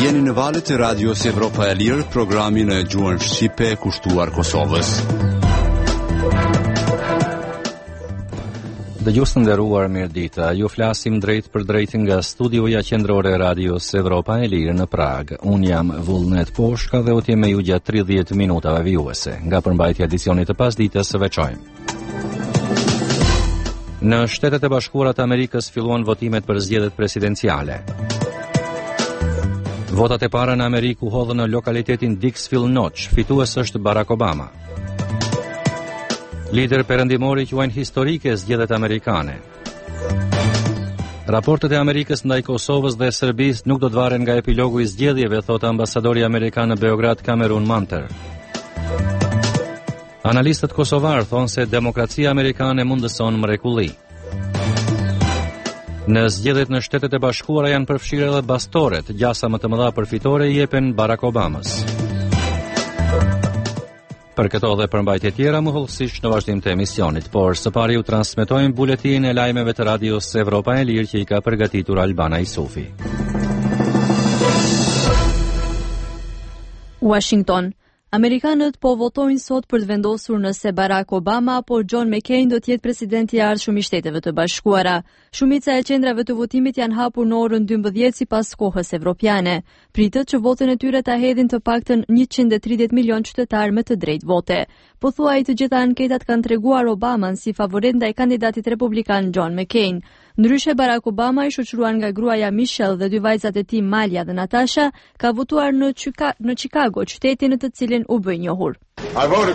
Jeni në valët e Radios Evropa e Lirë, programi në gjuhën shqipe kushtuar Kosovës. Dëgjues të nderuar, mirëditë. Ju flasim drejt për drejt nga studioja qendrore e Radios Evropa e Lirë në Prag. Unë jam Vullnet Poshka dhe u të me ju gjatë 30 minutave vijuese. Nga përmbajtja e edicionit të pasdites së veçojmë. Në Shtetet e Bashkuara të Amerikës filluan votimet për zgjedhjet presidenciale. Votat e para në Amerikë u hodhën në lokalitetin Dixville Notch, fitues është Barack Obama. Lider perëndimori quajnë historike zgjedhjet amerikane. Raportet e Amerikës ndaj Kosovës dhe Serbisë nuk do të varen nga epilogu i zgjedhjeve, thotë ambasadori amerikan në Beograd Cameron Manter. Analistët kosovar thonë se demokracia amerikane mundëson mrekulli. Në zgjedhjet në Shtetet e Bashkuara janë përfshirë edhe bastoret, gjasa më të mëdha përfitore i jepen Barack Obamas. Për këto dhe përmbajtje tjera mohullsisht në vazhdim të emisionit, por së pari u transmetojmë buletin e lajmeve të Radios Evropa e Lirë që i ka përgatitur Albana Isufi. Washington. Amerikanët po votojnë sot për të vendosur nëse Barack Obama apo John McCain do të jetë presidenti i ardhshëm i Shteteve të Bashkuara. Shumica e qendrave të votimit janë hapur në orën 12 sipas kohës evropiane. Pritet që votën e tyre ta hedhin të paktën 130 milion qytetar me të drejtë vote. Pothuaj të gjitha anketat kanë treguar Obaman si favorit ndaj kandidatit republikan John McCain. Ndryshe, Barack Obama, i shoqëruar nga gruaja Michelle dhe dy vajzat e tij Malia dhe Natasha, ka votuar në Chicago, qyteti në të cilin u bë i njohur. I voted.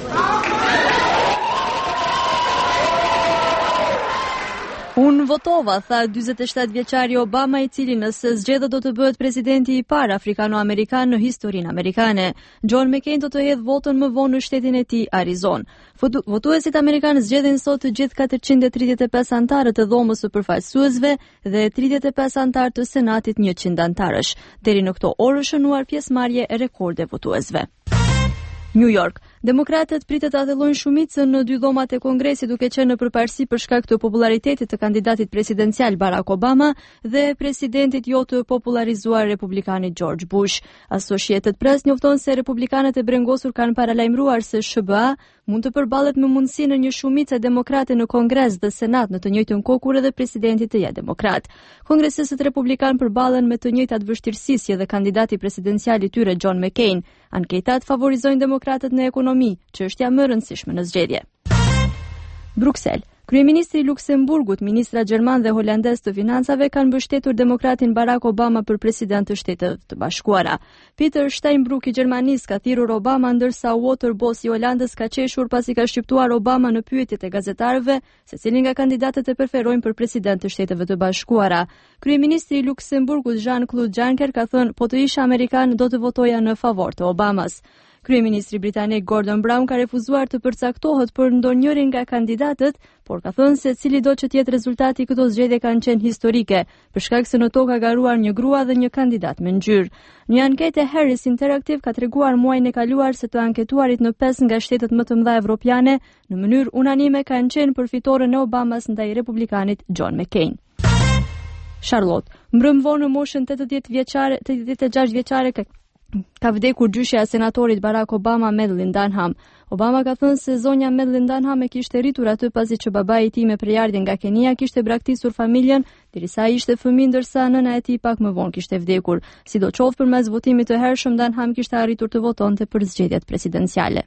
Unë votova, tha 47 vjeçari Obama, i cili nëse zgjedhët do të bëhet presidenti i parë afrikano-amerikan në historinë amerikane. John McCain do të hedhë votën më vonë në shtetin e tij Arizona. Votuesit amerikanë zgjedhin sot të gjithë 435 antarët të dhomës së përfaqësuesve dhe 35 antarë të senatit 100 antarësh. Deri në këto orë është shënuar pjesëmarrje e rekorde votuesve. New York. Demokratët pritet ta thellojnë shumicën në dy dhomat e Kongresit, duke qenë në përparësi për shkak të popularitetit të kandidatit presidencial Barack Obama dhe presidentit jo të popularizuar republikanit George Bush. Associated Press njofton se republikanët e brengosur kanë paralajmëruar se SBA mund të përballet me mundësinë një shumicë demokrate në Kongres dhe Senat në të njëjtën kohë kur edhe presidenti të jetë demokrat. Kongresistët republikan përballen me të njëjtat vështirësi si edhe kandidati presidencial i tyre John McCain. Anketat favorizojnë demokratët në ekonomi, çështja më e rëndësishme në zgjedhje. Bruksel. Kryeministri i Luksemburgut, ministra gjerman dhe holandez të financave kanë mbështetur demokratin Barack Obama për president të Shtetit të Bashkuara. Peter Steinbrück i Gjermanisë ka thirrur Obama, ndërsa Waterboss i Holandës ka qeshur pasi ka shqiptuar Obama në pyetjet e gazetarëve se cilin nga kandidatët e preferojnë për president të Shteteve të Bashkuara. Kryeministri i Luksemburgut Jean-Claude Juncker ka thënë, po të isha amerikan do të votoja në favor të Obamas. Kryeministri britanik Gordon Brown ka refuzuar të përcaktohet për ndonjërin nga kandidatët, por ka thënë se cili do që të jetë rezultati, këto zgjedhje kanë qenë historike, për shkak se në to ka garuar një grua dhe një kandidat me ngjyrë. Një anketë Harris Interactive ka treguar muajin e kaluar se të anketuarit në 5 nga shtetet më të mëdha evropiane në mënyrë unanime kanë qenë për fitoren e Obamas ndaj republikanit John McCain. Charlotte. Mbrëm vonë në moshën 86 vjeçare ka vdekur gjyshja e senatorit Barack Obama, Madeleine Dunham. Obama ka thënë se zonja Madeleine Dunham e kishte rritur aty pasi që babai i tij me prejardhje nga Kenia kishte braktisur familjen, derisa ai ishte fëmijë ndërsa nëna e tij pak më vonë kishte vdekur. Sidoqoftë, përmes votimit të hershëm Dunham kishte arritur të votonte për zgjedhjet presidenciale.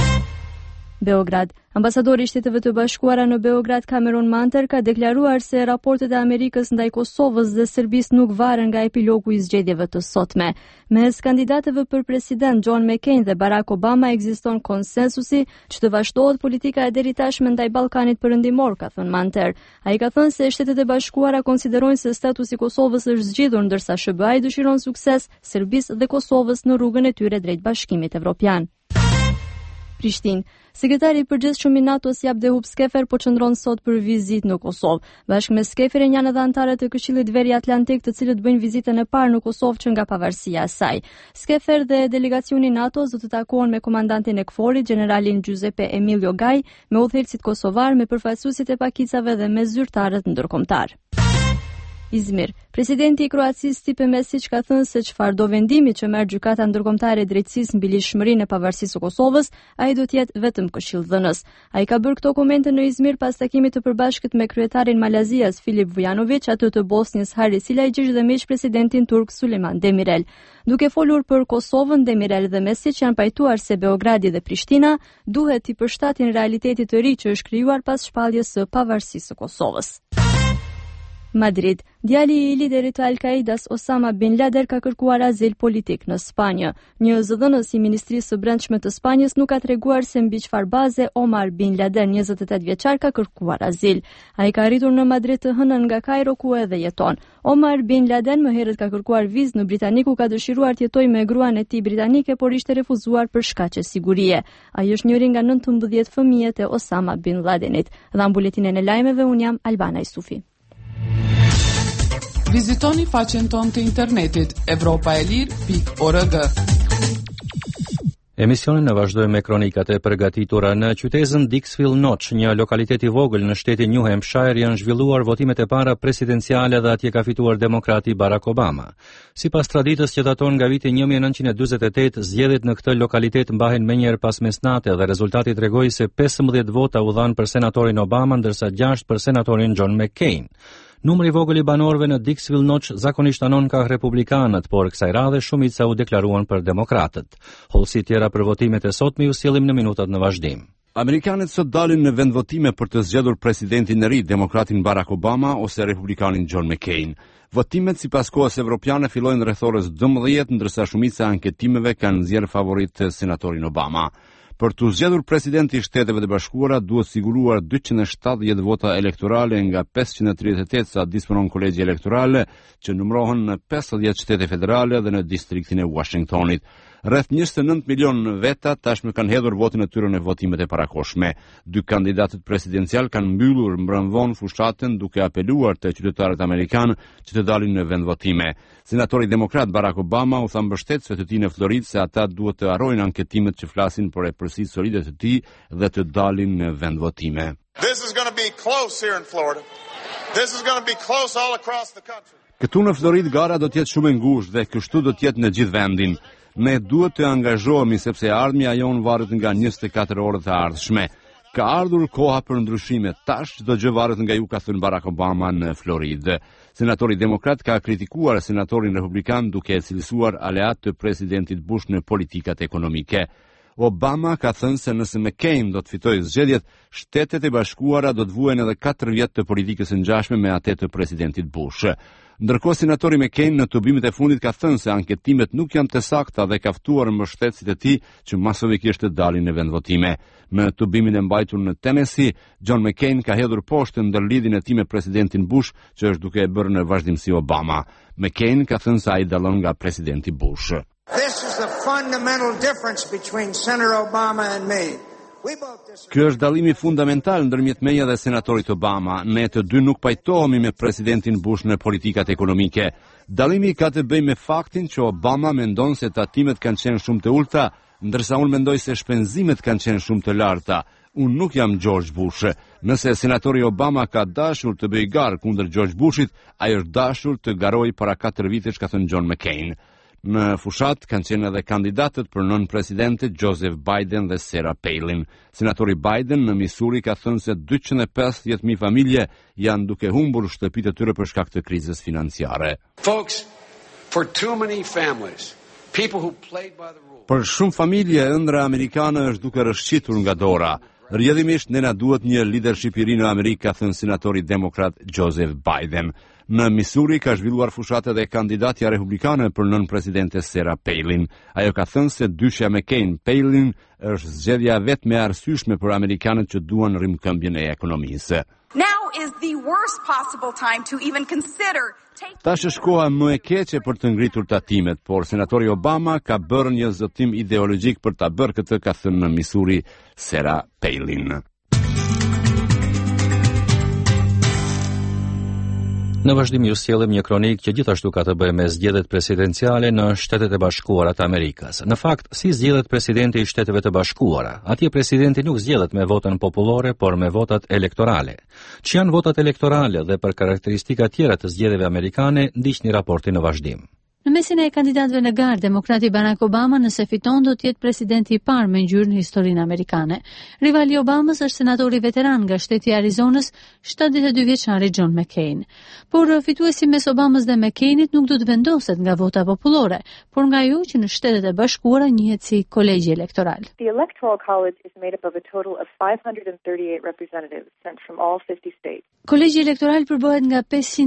Beograd. Ambasadori i Shteteve të Bashkuara në Beograd Cameron Manter ka deklaruar se raportet e Amerikës ndaj Kosovës dhe Serbisë nuk varen nga epilogu i zgjedhjeve të sotme. Mes kandidatëve për president John McCain dhe Barack Obama ekziston konsensusi që të vazhdohet politika e deritashme ndaj Ballkanit Perëndimor, ka thënë Manter. Ai ka thënë se Shtetet e Bashkuara konsiderojnë se statusi i Kosovës është zgjidhur, ndërsa SBA-i dëshiron sukses Serbisë dhe Kosovës në rrugën e tyre drejt Bashkimit Evropian. Prishtinë. Sekretari i përgjithshëm i NATO-s Abdehub Skefer po qëndron sot për vizitë në Kosovë. Bashkë me Skeferin janë edhe anëtarët e Këshillit Veriatlantik, të cilët bëjnë vizitën e parë në Kosovë që nga pavarësia e saj. Skefer dhe delegacioni i NATO-s do të takohen me komandantin e KFOR-it, generalin Giuseppe Emilio Gai, me udhëheqësit kosovar, me përfaqësuesit e pakicave dhe me zyrtarët ndërkombëtar. Izmir. Presidenti i Kroacisë Stipe Mesić ka thënë se çfarë do vendimi që merr Gjykata Ndërkombëtare e Drejtësisë mbi lishmërinë e pavarësisë së Kosovës, ai do të jetë vetëm këshilldhënës. Ai ka bërë këto komente në Izmir pas takimit të përbashkët me kryetarin Malazias Filip Vujanović, atë të Bosnjës Haris Silajdžić dhe miq presidentin turk Sulejman Demirel. Duke folur për Kosovën, Demirel dhe Mesić janë pajtuar se Beogradi dhe Prishtina duhet t'i përshtatin realitetit të ri që është krijuar pas shpalljes së pavarësisë së Kosovës. Madrid. Djali i liderit të Al-Qaidas Osama Bin Laden ka kërkuar azil politik në Spanjë. Një zëdhënës i Ministrisë së Brendshme të Spanjës nuk ka treguar se mbi çfarë baze Omar Bin Laden, 28 vjeçar, ka kërkuar azil. Ai ka arritur në Madrid të hënën nga Kairo ku edhe jeton. Omar Bin Laden më herët ka kërkuar vizë në Britani ku ka dëshiruar të jetojë me gruan e tij britanike, por ishte refuzuar për shkaqe sigurie. Ai është njëri nga 19 fëmijët e Osama Bin Ladenit. Dha buletinën e lajmeve, un jam Albana Isufi. Vizitoni faqen tonë të internetit europaelir.org. Emisionin e vazhdojmë me kronikat e përgatitura. Në qytetin Dixville Notch, një lokalitet i vogël në shtetin New Hampshire, janë zhvilluar votimet e para presidenciale dhe atje ka fituar demokrati Barack Obama. Sipas traditës që daton nga viti 1948, zgjedhjet në këtë lokalitet mbahen menjëherë pas mesnate dhe rezultati tregoi se 15 vota u dhanë për senatorin Obama, ndërsa 6 për senatorin John McCain. Numri i vogël i banorëve në Dixville Notch zakonisht anon ka republikanët, por kësaj radhe shumica u deklaruan për demokratët. Hollësi tjera për votimet e sotme ju sjellim në minutat në vazhdim. Amerikanët sot dalin në vendvotime për të zgjedhur presidentin e ri, demokratin Barack Obama ose republikanin John McCain. Votimet sipas kohës evropiane fillojnë rreth orës 12, ndërsa shumica e anketimeve kanë nxjerrë favorit senatorin Obama. Për të zgjedhur presidenti i Shteteve të Bashkuara duhet siguruar 270 vota elektorale nga 538 sa disponon kolegji elektoral, që numërohen në 50 shtete federale dhe në distriktin e Washingtonit. Rreth 29 milion veta tashmë kanë hedhur votin e tyre në votimet e parakohshme. Dy kandidatët presidencial kanë mbyllur mbrëmvon fushatën duke apeluar te qytetarët amerikanë që të dalin në vendvotime. Senatori demokrat Barack Obama u tha mbështetësve të tij në Floridë se ata duhet të harrojnë anketimet që flasin për epërsitë solide të tij dhe të dalin në vendvotime. This is going to be close here in Florida. This is going to be close all across the country. Këtu në Floridë gara do të jetë shumë e ngushtë dhe kështu do të jetë në gjithë vendin. Ne duhet të angazhohemi sepse ardhmja jon varet nga 24 orët e ardhshme. Ka ardhur koha për ndryshime. Tash çdo gjë varet nga ju, ka thënë Barack Obama në Floridë. Senatori demokrat ka kritikuar senatorin republikan duke e cilësuar aleat të presidentit Bush në politikat ekonomike. Obama ka thënë se nëse McCain do të fitojë zgjedhjet, Shtetet e Bashkuara do të vuajnë edhe 4 vjet të politikës së ngjashme me atë të presidentit Bush. Ndërkohë senatori McCain në tubimet e fundit ka thënë se anketimet nuk janë të sakta dhe ka ftuar mbështetësit e tij që masovikisht të dalin në vendvotime. Në tubimin e mbajtur në Tennessee, John McCain ka hedhur poshtë ndërlidhjen e tij me presidentin Bush, që është duke e bërë në vazhdimsi Obama. McCain ka thënë se ai dallon nga presidenti Bush. This is the fundamental difference between Senator Obama and me. Ky është dallimi fundamental ndërmjet meje dhe senatorit Obama. Ne të dy nuk pajtohemi me presidentin Bush në politikat ekonomike. Dallimi ka të bëjë me faktin që Obama mendon se tatimet kanë qenë shumë të ulta, ndërsa unë mendoj se shpenzimet kanë qenë shumë të larta. Unë nuk jam George Bush. Nëse senatori Obama ka dashur të bëjë garë kundër George Bushit, ai është dashur të garojë para 4 vitesh, ka thënë John McCain. Në fushat kanë qenë edhe kandidatët për nën presidente Joseph Biden dhe Sarah Palin. Senatori Biden në Missouri ka thënë se 250.000 familje janë duke humbur shtëpitë e tyre për shkak të krizës financiare. Folks, for too many families, people who played by the rules. Për shumë familje ëndra amerikane është duke rrëshqitur nga dora. Rrjedhimisht ne na duhet një leadership i ri në Amerikë, ka thënë senatori demokrat Joseph Biden. Në Missouri ka zhvilluar fushat edhe kandidatja republikane për nën presidente Sarah Palin. Ajo ka thënë se dyshja McCain-Palin është zgjedhja vetëm e arsyeshme për amerikanët që duan rrimkëmbjen e ekonomisë. Now is the worst possible time to even consider Tash është koha më e keqe për të ngritur tatimet, por senatori Obama ka bërë një zotim ideologjik për ta bërë këtë, ka thënë në Missouri Sarah Palin. Në vazhdim ju sjellim një kronikë që gjithashtu ka të bëjë me zgjedhjet presidenciale në Shtetet e Bashkuara të Amerikës. Në fakt, si zgjedhet presidenti i Shteteve të Bashkuara? Atje presidenti nuk zgjedhet me votën popullore, por me votat elektorale. Që janë votat elektorale dhe për karakteristika tjera të zgjedhjeve amerikane, ndiqni raportin në vazhdim. Në mesin e kandidatëve në garë, demokrati Barack Obama nëse fiton do të jetë presidenti i parë me ngjyrë në historinë amerikane. Rivali i Obamës është senatori veteran nga shteti i Arizonës, 72 vjeçari John McCain. Por fituesi mes Obamës dhe McCainit nuk do të vendoset nga vota popullore, por nga ajo që në Shtetet e Bashkuara njihet si kolegji elektoral. The Electoral College is made up of a total of 538 representatives sent from all 50 states. Kolegji elektoral përbëhet nga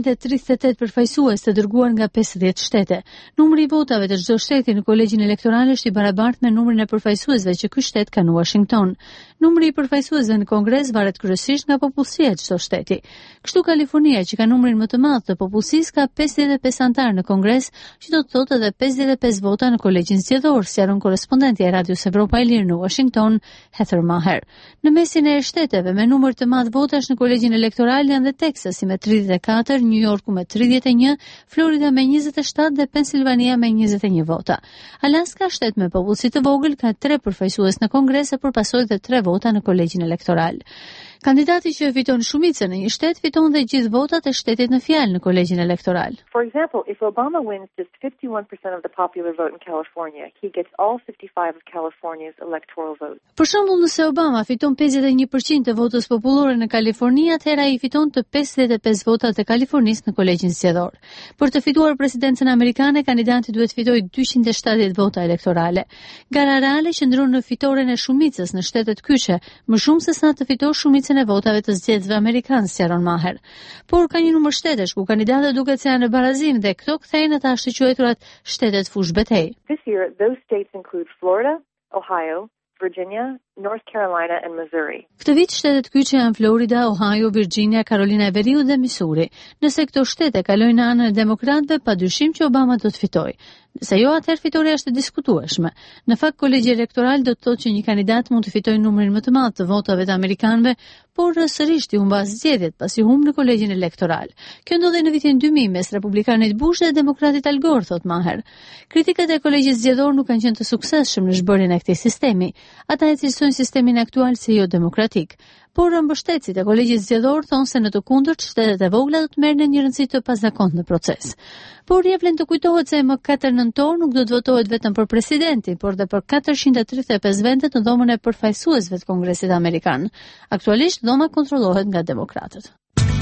538 përfaqësues të dërguar nga 50 shtete. Numri i votave të çdo shteti në kolegjin elektoral është i barabartë me numrin e përfaqësuesve që ky shtet ka në Washington. Numri i përfaqësuesve në Kongres varet kryesisht nga popullsia e çdo shteti. Kështu Kalifornia, që ka numrin më të madh të popullsisë, ka 55 anëtar në Kongres, që do të thotë edhe 55 vota në kolegjin zgjedhor, sqaron korrespondenti e Radios Evropa e Lirë në Washington, Heather Maher. Në mesin e shteteve me numër të madh votash në kolegjin elektoral janë dhe Texasi me 34, New Yorku me 31, Florida me 27 dhe Pennsylvania me 21 vota. Alaska, shtet me popullsi të vogël, ka 3 përfaqësues në Kongres e përpasoj dhe 3 vota në kolegjin elektoral. Kandidati që fiton shumicën në një shtet fiton dhe gjithë votat e shtetit në fjalë në kolegjin elektoral. For example, if Obama wins just 51% of the popular vote in California, he gets all 55 of California's electoral votes. Për shembull, nëse Obama fiton 51% të votës popullore në Kaliforni, atëherë ai fiton të 55 votat e Kalifornisë në kolegjin zgjedhor. Për të fituar presidencën amerikane, kandidati duhet fitojë 270 vota elektorale. Gara reale qëndron në fitoren e shumicës në shtetet kyçe, më shumë se sa të fitosh shumicën e votave të zgjedhësve amerikanë, sqaron Maher. Por ka një numër shtetesh ku kandidatët duket se janë në barazim dhe këto kthehen ata të quajturat shtetet fush betejë. This year, those states include Florida, Ohio, Virginia, North Carolina and Missouri. Këtë vit shtetet kyçe janë Florida, Ohio, Virginia, Carolina e Veriut dhe Missouri. Nëse këto shtete kalojnë në anën e demokratëve, padyshim që Obama do të fitojë. Nëse jo, atëherë fitoria është e diskutueshme. Në fakt, kolegji elektoral do të thotë që një kandidat mund të fitojë numrin më të madh të votave të amerikanëve, por sërish i humbas zgjedhjet pasi humb në kolegjin elektoral. Kjo ndodhi në vitin 2000 mes republikanit Bush dhe demokratit Al Gore, thot Maher. Kritikat e kolegjit zgjedhor nuk kanë qenë të suksesshëm në zhbërjen e këtij sistemi. Ata e cilësojnë sistemin aktual si jo demokratik. Por mbështetësit e kolegjit zgjedhor thonë se në të kundërt shtetet e vogla do të merrnin një rëndësi të pazakontë në proces. Por ja vlen të kujtohet se më 4 nëntor nuk do të votohet vetëm për presidentin, por edhe për 435 vende në dhomën e përfaqësuesve të Kongresit Amerikan. Aktualisht dhoma kontrollohet nga demokratët.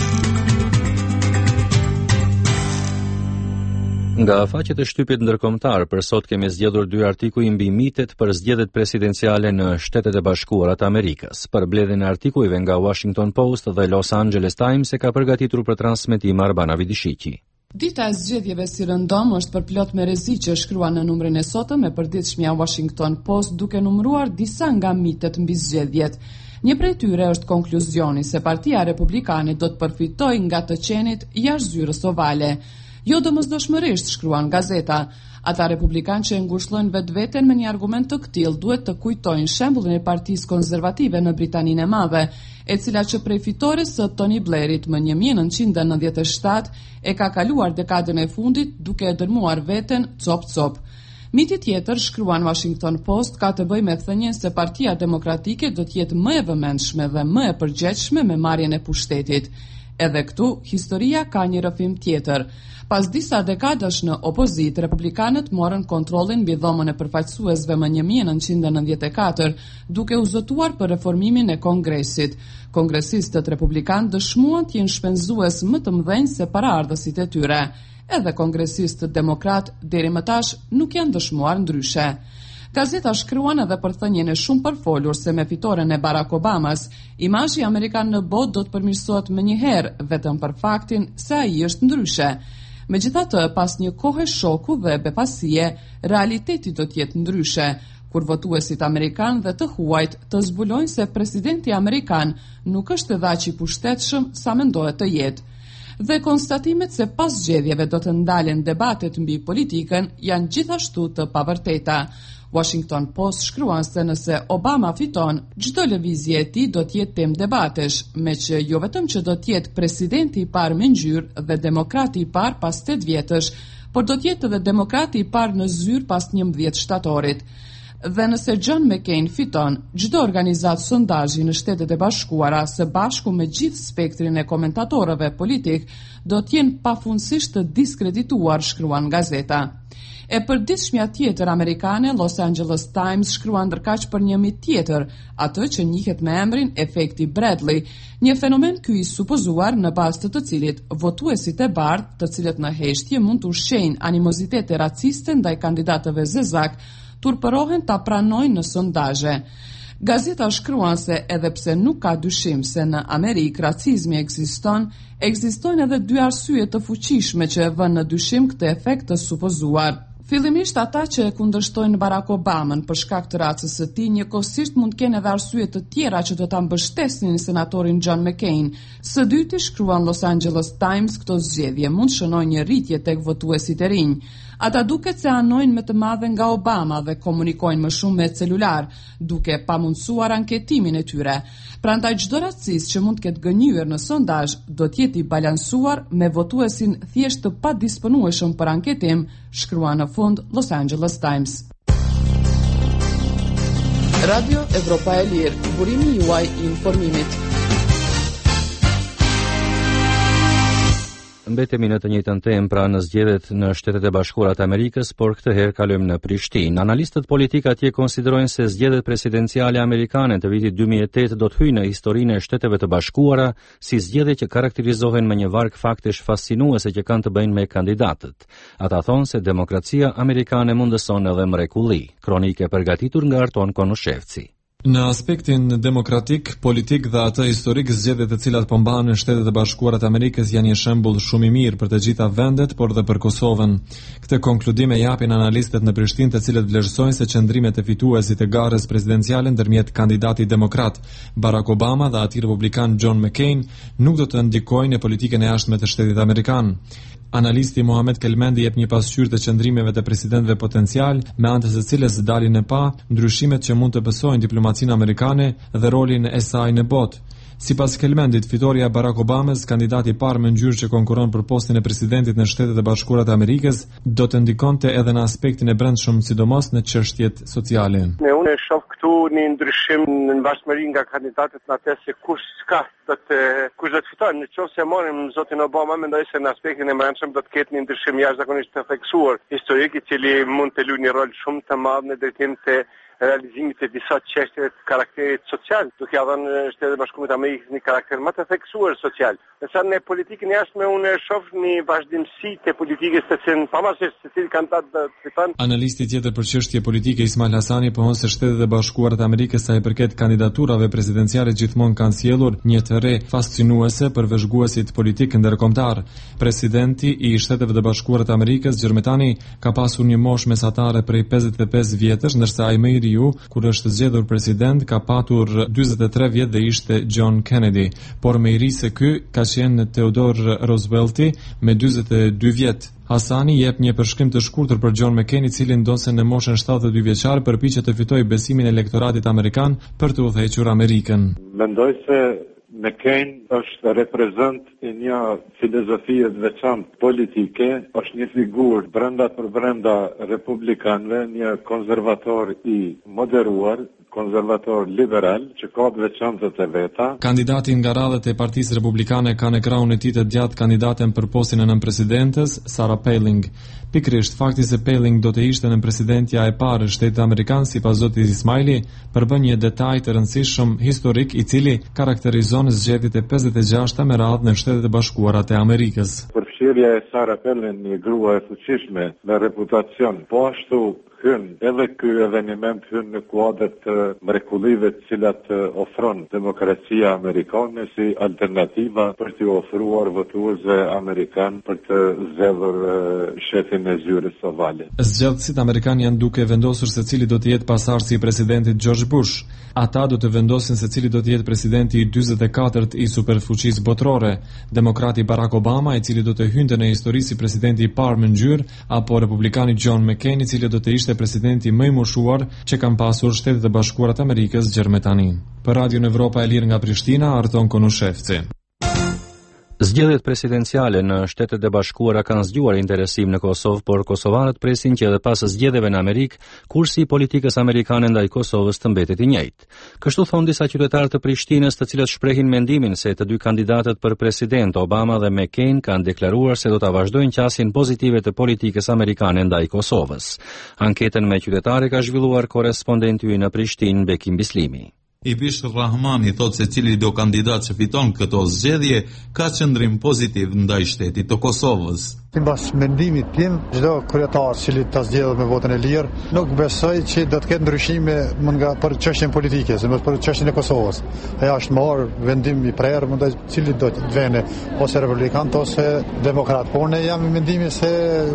Nga faqet e shtypit ndërkombëtar, për sot kemi zgjedhur 2 artikuj mbi mitet për zgjedhjet presidenciale në Shtetet e Bashkuara të Amerikës. Për mbledhjen e artikujve nga Washington Post dhe Los Angeles Times e ka përgatitur për transmetim Arbana Vidishiqi. Dita e zgjedhjeve si rëndom është përplot me rreziqe, shkruan në numrin e sotëm e përditshmja Washington Post, duke numëruar disa nga mitet mbi zgjedhjet. Një prej tyre është konkluzioni se Partia Republikane do të përfitojë nga të qenit jashtë zyrës ovale. Jo domosdoshmërisht, shkruan gazeta. Ata republikanë që ngushëllojnë vetveten me një argument të këtill duhet të kujtojnë shembullin e Partisë Konservative në Britaninë e Madhe, e cila që prej fitores së Tony Blairit më 1997 e ka kaluar dekadën e fundit duke e dërmuar veten cop-cop. Miti tjetër, shkruan Washington Post, ka të bëjë me thënien se Partia Demokratike do të jetë më e vëmendshme dhe më e përgjegjshme me marrjen e pushtetit. Edhe këtu, historia ka një rrëfim tjetër. Pas disa dekadash në opozit, republikanët morën kontrollin mbi dhomën e përfaqësuesve më 1994, duke u zotuar për reformimin e Kongresit. Kongresistët republikanë dëshmuan të jenë shpenzues më të mëdhenj se paraardhësit e tyre. Edhe kongresistët demokrat deri më tash nuk janë dëshmuar ndryshe. Gazeta shkruan edhe për thënien e shumë përfolur se me fitoren e Barack Obamas, imazhi amerikan në botë do të përmirësohet më një herë, vetëm për faktin se ai është ndryshe. Megjithatë, pas një kohe shoku dhe bepasie, realiteti do të jetë ndryshe, kur votuesit amerikan dhe të huajt të zbulojnë se presidenti amerikan nuk është edhe aq i pushtetshëm sa mendohet të jetë. Dhe konstatimet se pas zgjedhjeve do të ndalen debatet mbi politikën janë gjithashtu të pavërteta. Washington Post shkruan se nëse Obama fiton, çdo lëvizje e tij do të jetë temë debatesh, me që jo vetëm që do të jetë presidenti i parë me ngjyrë dhe demokrati i parë pas 8 vjetësh, por do të jetë edhe demokrati i parë në zyrë pas 11 shtatorit. Dhe nëse John McCain fiton, çdo organizatë sondazhi në Shtetet e Bashkuara së bashku me gjithë spektrin e komentatorëve politik do të jenë pafundësisht të diskredituar, shkruan gazeta. E përditshmja tjetër amerikane, Los Angeles Times, shkruan ndërkaq për një mit tjetër, atë që njihet me emrin efekti Bradley, një fenomen ky i supozuar në bazë të cilit votuesit e bardhë, të cilët në heshtje mund të ushqejnë animozitete raciste ndaj kandidatëve zezak, turpërohen ta pranojnë në sondazhe. Gazeta shkruan se edhe pse nuk ka dyshim se në Amerikë racizmi ekzistojnë edhe dy arsye të fuqishme që e vënë në dyshim këtë efekt të supozuar. Fillimisht ata që e kundërshtojnë Barack Obamën për shkak të racës së tij, njëkohësisht mund të kenë edhe arsye të tjera që do ta mbështesnin senatorin John McCain. Së dyti, shkruan Los Angeles Times, këto zgjedhje mund shënojnë një rritje tek votuesit e rinj. Ata duket se anojnë me të madhe nga Obama dhe komunikojnë më shumë me celular, duke pamundsuar anketimin e tyre. Prandaj çdo racist që mund të ketë gënjur në sondazh do të jetë i balansuar me votuesin thjesht të padisponueshëm për anketim, shkruan në fund Los Angeles Times. Radio Evropa e Lirë, burimi juaj i informimit. Mbetemi në të njëjtën temë, pra në zgjedhjet në Shtetet e Bashkuara të Amerikës, por këtë herë kalojmë në Prishtinë. Analistët politik atje konsiderojnë se zgjedhjet presidenciale amerikane të vitit 2008 do të hyjnë në historinë e Shteteve të Bashkuara si zgjedhje që karakterizohen me një varg faktesh fascinuese që kanë të bëjnë me kandidatët. Ata thonë se demokracia amerikane mundëson edhe mrekulli. Kronike përgatitur nga Arton Konushevci. Në aspektin demokratik, politik dhe atë historik, zgjedhjet të cilat po mbahen në Shtetet e Bashkuara të Amerikës janë një shembull shumë i mirë për të gjitha vendet, por dhe për Kosovën. Këtë konkludim e japin analistët në Prishtinë, të cilët vlerësojnë se qëndrimet e fituesit të garës presidenciale ndërmjet kandidatit demokrat Barack Obama dhe atij republikan John McCain nuk do të ndikojnë në politikën e jashtme të Shtetit Amerikan. Analisti Mohamed Kelmendi jep një pasqyrë të qëndrimeve të presidentëve potencial, me anë të së cilës dalin e pa ndryshimet që mund të besojnë diplomacinë amerikane dhe rolin e saj në botë. Sipas Kelmendit, fitoria e Barack Obamas, kandidati i parë me ngjyrë që konkuron për postin e presidentit në Shtetet e Bashkuara të Amerikës, do të ndikonte edhe në aspektin e brendshëm, sidomos në çështjet sociale. Unë e shoh këtu një ndryshim në bashkëmarrje nga kandidatët në atë se kush do të fitojë. Nëse marrim zotin Obama, mendoj se në aspektin e brendshëm do të ketë një ndryshim jashtëzakonisht të theksuar historik, i cili mund të luajë një rol shumë të madh në drejtim të realizimit të disa çështjeve të karakterit social, duke ia dhënë Shtetet e Bashkuara të Amerikës një karakter më të theksuar social. Nëse në politikën jashtme unë shoh një vazhdimsi të politikës të cilën pavarësisht se cili kandidat do të fiton. Analisti tjetër për çështje politike Ismail Hasani pohon se Shtetet e Bashkuara të Amerikës sa i përket kandidaturave presidenciale gjithmonë kanë sjellur një të re fascinuese për vëzhguesit politik ndërkombëtar. Presidenti i Shteteve të Bashkuara të Amerikës, Gjermani, ka pasur një moshë mesatare prej 55 vjetësh, ndërsa ai më i riu, kur është zgjedhur president, ka patur 43 vjet dhe ishte John Kennedy, por më i ri se ky ka qenë Theodore Roosevelti me 42 vjet. Hasani jep një përshkrim të shkurtër për John McCain, i cili ndonse në moshën 72 vjeçar përpiqet të fitojë besimin e elektoratit amerikan për të udhëhequr Amerikën. Mendoj se McCain është reprezent i një filozofie të veçantë politike, është një figurë brenda republikanëve, një konservator i moderuar, konservator liberal që ka të veçantët e veta. Kandidati nga radhët e Partisë Republikane ka në krahun e tij të gjatë kandidaten për postin e nënpresidentes, Sarah Palin. Pikërisht fakti se Palin do të ishte nënpresidentja e parë e Shtetit Amerikan, sipas zotit Ismaili, përbën një detaj të rëndësishëm historik i cili karakterizon zgjedhjet e 56-ta me radhë në Shtetet e Bashkuara të Amerikës. Përfshirja e Sarah Palin, një grua e fuqishme me reputacion, po ashtu edhe ky eveniment hyn në kuadër të mrekullive të cilat ofron demokracia amerikane si alternativa për të ofruar votuesve amerikan për të zgjedhur shefin e zyrës ovale. Zgjedhësit amerikan janë duke vendosur se cili do të jetë pasardhësi i presidentit George Bush. Ata do të vendosin se cili do të jetë presidenti i 44-t i superfuqisë botërore, demokrati Barack Obama, i cili do të hynte në histori si presidenti i parë me ngjyrë, apo republikani John McCain, i cili do të ishte ishte presidenti më i moshuar që kanë pasur Shtetet e Bashkuara të Amerikës deri më tani. Për Radion Evropa e Lirë nga Prishtina, Arton Konushevci. Zgjedhjet presidenciale në Shtetet e Bashkuara kanë zgjuar interesim në Kosovë, por kosovanët presin që edhe pas zgjedhjeve në Amerikë, kursi i politikës amerikane ndaj Kosovës të mbetet i njëjtë. Kështu thon disa qytetarë të Prishtinës, të cilët shprehin mendimin se të dy kandidatët për president, Obama dhe McCain, kanë deklaruar se do ta vazhdojnë qasjen pozitive të politikës amerikane ndaj Kosovës. Anketën me qytetarë ka zhvilluar korrespondenti ynë në Prishtinë, Bekim Bislimi. Ibish Rahmani thot se cili do kandidat që fiton këto zgjedhje ka qëndrim pozitiv ndaj shtetit të Kosovës. Sipas mendimit tim, çdo kryetar që ta zgjedhë me votën e lirë, nuk besoj që do të ketë ndryshime nga për çështjen politike, sipas për çështjen e Kosovës. Ajo është marrë vendim i prerë, mendoj cili do të vënë ose republikan ose demokrat. Por ne jam i mendimit se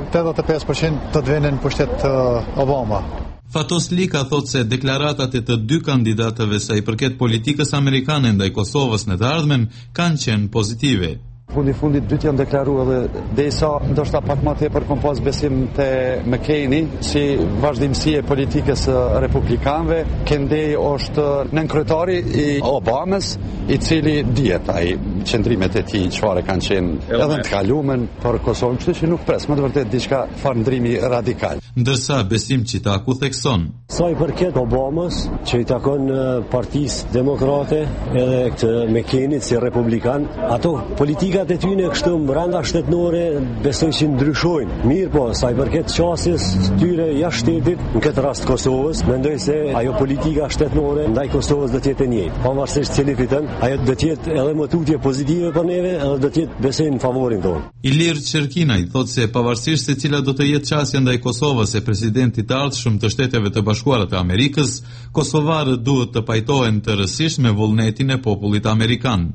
85% do të vënë në pushtet Obama. Fatos Lika thot se deklaratat e të dy kandidatëve sa i përket politikës amerikane ndaj Kosovës në të ardhmen kanë qenë pozitive. Fundit dytë janë deklaruar edhe derisa ndoshta pak më tepër kom pas besim te McCaini si vazhdimësi e politikës republikanëve. Kendej është nën kryetari i Obamës, i cili dihet ai qendrimet e tij çfarë kanë qenë edhe në të kaluarën për Kosovën, kështu që nuk pres më të vërtet diçka farndrimi radikal. Ndërsa Besim Qitaku thekson. Sa i përket Obamës, që i takon Partisë Demokrate edhe këtë McCainit si republikan, ato politika e tyne kështu brenda shtetënore besoj që ndryshojnë. Mirë po, sa i përket qasjes tyre jashtë shtetit, në këtë rast Kosovës, mendoj se ajo politika shtetënore ndaj Kosovës do të jetë e njëjtë. Pavarësisht cili fiton, ajo do të jetë edhe më tutje pozitive për neve, edhe do të jetë besoj në favorin tonë. Ilir Çerkinaj thotë se pavarësisht se cila do të jetë qasja ndaj Kosovës e presidentit të ardhshëm të Shteteve të Bashkuara të Amerikës, kosovarët duhet të pajtohen të rësisht me vullnetin e popullit amerikan.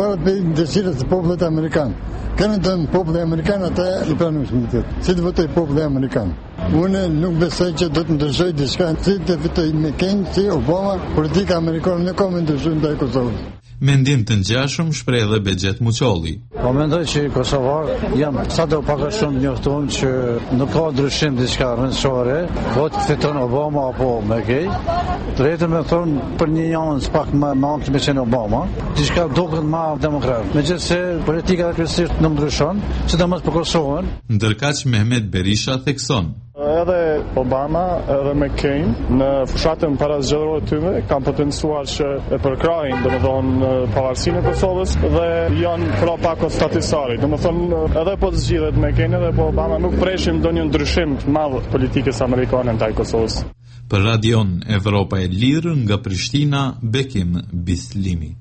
Amerikan. Kanë të populli amerikan ata i pranueshëm të tjetë. Si të votoj populli amerikan. Unë nuk besoj që do të ndryshoj diçka, si të fitoj McCain, si Obama, politika amerikane nuk ka më ndryshuar ndaj Kosovës. Mendim të ngjashëm shpreh edhe Bexhet Muçolli. Po mendoj që kosovar janë sado pak a shumë njoftuar që nuk ka ndryshim diçka rëndësishore, vot fiton Obama apo McCain. Drejtën me thonë për një janë pak më ankth me qenë Obama, diçka duket më demokrat. Megjithëse politika kryesisht nuk ndryshon, sidomos për Kosovën. Ndërkaq Mehmet Berisha thekson. Edhe Obama edhe McCain në fushatën parazgjedhore të tyre kanë potencuar që e përkrahin domethënë pavarësinë e Kosovës dhe janë pra pak statisari. Domethënë edhe po zgjidhet McCain edhe po Obama nuk preshin ndonjë ndryshim të madh politikës amerikane ndaj Kosovës. Për Radion Evropa e Lirë nga Prishtina, Bekim Bislimi.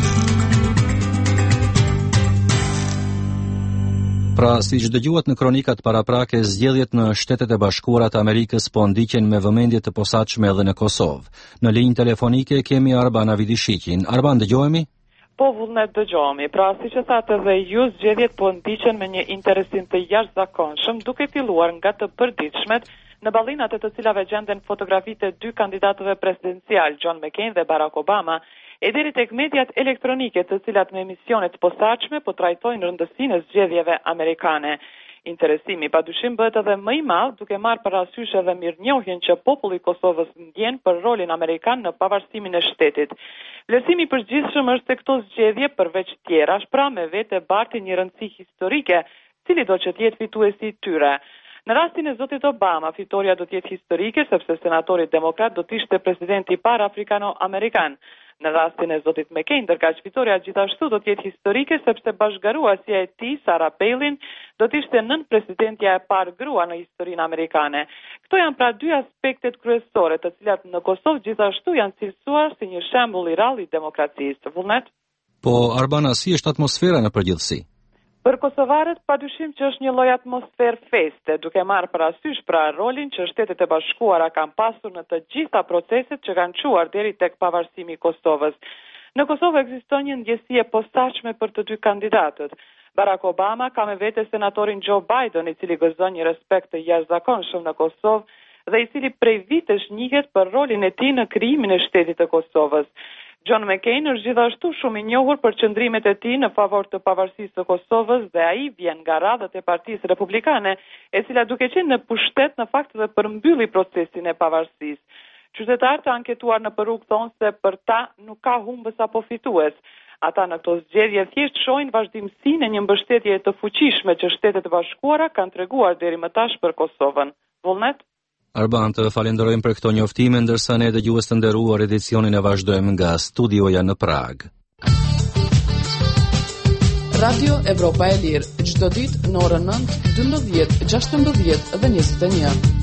Pra, siç dëgjuat në kronikat paraprake, zgjedhjet në Shtetet e Bashkuara të Amerikës po ndiqen me vëmendje të posaçme edhe në Kosovë. Në linjë telefonike kemi Arbana Vidishiqin. Arban, dëgjohemi? Po, vullnet dëgjohemi. Pra, siç e thatë edhe ju, zgjedhjet po ndiqen me një interesim të jashtëzakonshëm, duke filluar nga të përditshmet në ballinat e të cilave gjenden fotografitë e dy kandidatëve presidencial, John McCain dhe Barack Obama, e deri tek mediat elektronike të cilat me emisionet posaçme po trajtojnë rëndësinë e zgjedhjeve amerikane. Interesimi padyshim bëhet edhe më i madh duke marrë parasysh edhe mirënjohjen që populli i Kosovës ndjen për rolin amerikan në pavarësimin e shtetit. Vlerësimi i përgjithshëm është se këto zgjedhje përveç tjerash pra me vete bartin një rëndësi historike, cili do që të jetë fituesi i tyre. Në rastin e zotit Obama, fitoria do të jetë historike sepse senatori demokrat do të ishte presidenti i parë afrikano-amerikan. Në rastin e zotit McCain, ndërkaq fitoria gjithashtu do të jetë historike sepse bashkëgaruasja e tij, Sarah Palin, do të ishte nën presidentja e parë grua në historinë amerikane. Këto janë pra dy aspektet kryesore, të cilat në Kosovë gjithashtu janë cilësuar si një shembull i rrallë i demokracisë. Vullnet? Po, Arbana, si është atmosfera në përgjithësi? Për kosovarët, padyshim që është një lloj atmosferë feste, duke marrë parasysh pra rolin që Shtetet e Bashkuara kanë pasur në të gjitha proceset që kanë çuar deri tek pavarësimi i Kosovës. Në Kosovë ekziston një ndjesie posaçme për të dy kandidatët. Barack Obama ka me vete senatorin Joe Biden, i cili gëzon një respekt të jashtëzakonshëm në Kosovë dhe i cili prej vitesh njihet për rolin e tij në krijimin e shtetit të Kosovës. John McCain është gjithashtu shumë i njohur për qëndrimet e tij në favor të pavarësisë së Kosovës dhe ai vjen nga radhët e Partisë Republikane, e cila duke qenë në pushtet në fakt dhe përmbylli procesin e pavarësisë. Qytetarët të anketuar në rrugë thonë se për ta nuk ka humbës apo fitues. Ata në këto zgjedhje thjesht shohin vazhdimsinë e një mbështetje të fuqishme që Shtetet e Bashkuara kanë treguar deri më tash për Kosovën. Vullnet? Arban, të falenderojmë për këto njoftime, ndërsa ne dëgjues të nderuar edicionin e vazhdojmë nga studioja në Prag. Radio Evropa e Lirë, çdo ditë në orën 9, 12, 16 dhe 21.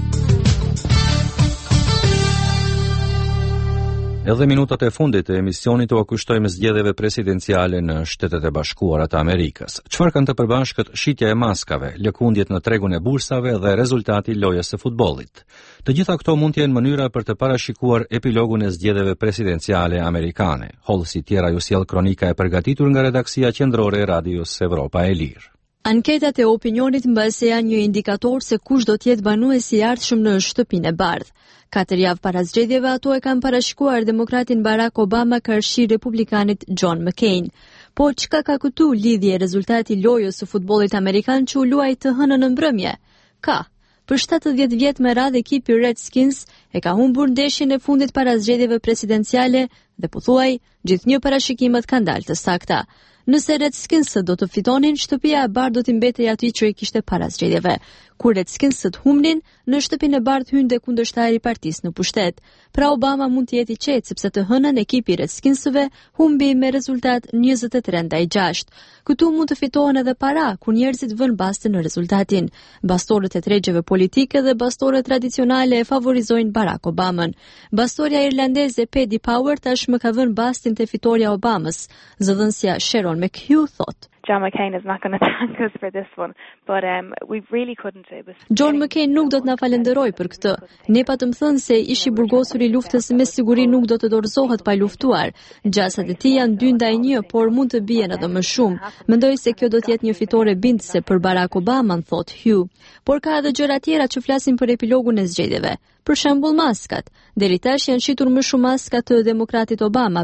Edhe minutat e fundit të emisionit u kushtojmë zgjedhjeve presidenciale në Shtetet e Bashkuara të Amerikës. Çfarë kanë të përbashkët shitja e maskave, lëkundjet në tregun e bursave dhe rezultati i lojës së futbollit? Të gjitha këto mund të jenë mënyra për të parashikuar epilogun e zgjedhjeve presidenciale amerikane. Hollësi tjera ju sjell kronika e përgatitur nga redaksia qendrore e Radios Evropa e Lirë. Anketat e opinionit mbase janë një indikator se kush do të jetë banuesi i ardhshëm në shtëpinë e bardhë. 4 javë para zgjedhjeve ato e kanë parashikuar demokratin Barack Obama kërshi republikanit John McCain. Po çka ka këtu lidhje rezultati i lojës së futbollit amerikan që u luaj të hënën në mbrëmje? Ka. Për 70 vjet me radhë ekipi Redskins e ka humbur ndeshjen e fundit para zgjedhjeve presidenciale dhe pothuaj gjithnjë parashikimet kanë dalë të sakta. Nëse Redskinsët do të fitonin, shtëpia e bardhë do t'i mbetej aty që i kishte para zgjedhjeve. Kur Redskinsët humnin, në shtëpinë e bardhë hynte kundërshtari i partisë në pushtet. Pra Obama mund të jetë i qetë sepse të hënën ekipi Redskinsëve humbi me rezultat 23-6. Këtu mund të fitohen edhe para, kur njerëzit vënë baste në rezultatin. Bastorët e tregjeve politike dhe bastorët tradicionale e favorizojnë Barack Obamën. Bastoria irlandeze Paddy Power tashmë ka vënë bastin te fitoria e Obamës. Zëdhënësia Sharon McHugh thot: John McCain is not going to thank us for this one, but we really couldn't. John McCain nuk do të na falenderoj për këtë. Ne patëm thënë se ishi burgosur i luftës me siguri nuk do të dorëzohet pa luftuar. Gjasat e tij janë 2-1, por mund të bien edhe më shumë. Mendoj se kjo do të jetë një fitore bindëse për Barack Obama, thot Hugh. Por ka edhe gjëra tjera që flasin për epilogun e zgjedhjeve. Për shembull maskat. Deri tash janë shitur më shumë maska të demokratit Obama,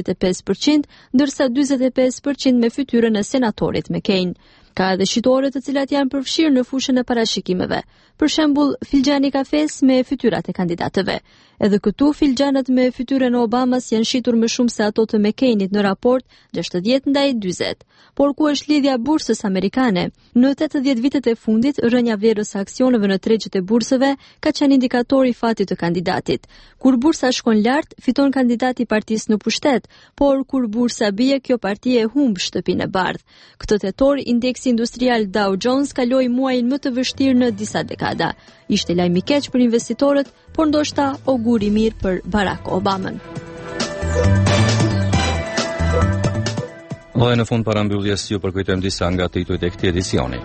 55%, ndërsa 45% me fytyrën e senatorit McCain. Ka edhe shitore të cilat janë përfshirë në fushën e parashikimeve. Për shembull, filxhani kafes me fytyrat e kandidatëve. Edhe këtu filxhanët me fytyrën e Obamas janë shitur më shumë se ato të McCainit në raport 60-40. Por ku është lidhja bursës amerikane? Në 80 vitet e fundit, rënja vlerës së aksioneve në tregjet e bursëve ka qenë indikator i fatit të kandidatit. Kur bursa shkon lart, fiton kandidati i partisë në pushtet, por kur bursa bie, kjo parti e humb shtëpinë e bardhë. Këtë tetor, indeksi industrial Dow Jones kaloi muajin më të vështirë në disa dekada. Ishte lajm i keq për investitorët, por ndoshta augur i mirë për Barack Obamën. Dhe në fund parambylljes ju përkujtojmë disa nga titujt e këtij edicioni.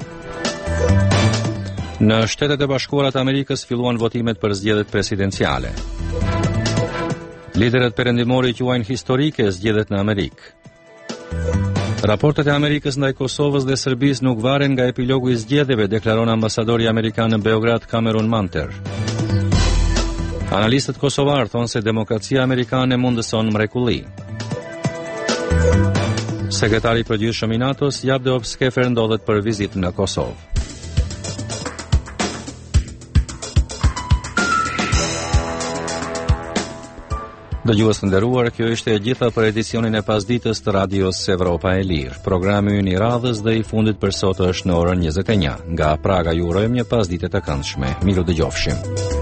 Në Shtetet e Bashkuara të Amerikës filluan votimet për zgjedhjet presidenciale. Liderët perëndimorë quajnë historike zgjedhjet në Amerikë. Raportet e Amerikës ndaj Kosovës dhe Serbisë nuk varen nga epilogu i zgjedhjeve, deklaron ambasadori amerikan në Beograd Cameron Manter. Analistët kosovar thonë se demokracia amerikane mundëson mrekulli. Sekretari i përgjithshëm i NATO-s Javdop Skefer ndodhet për vizitë në Kosovë. Dëgjues të nderuar, kjo ishte e gjitha për edicionin e pasditës të Radios Evropa e Lirë. Programi ynë i radhës dhe i fundit për sot është në orën 21. Nga Praga ju urojmë një pasditë të këndshme. Miru dëgjofshim.